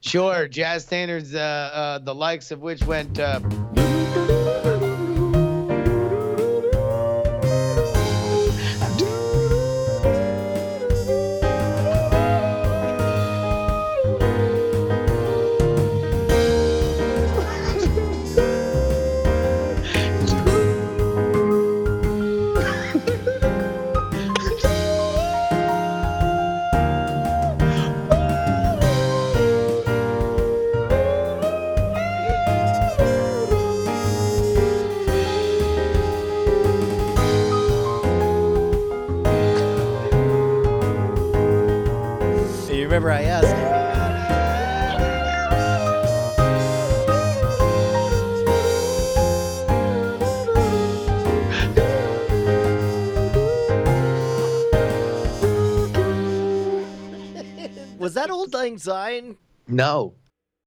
Sure, jazz standards, the likes of which went. You remember I asked. Was that Old Lang Syne? No.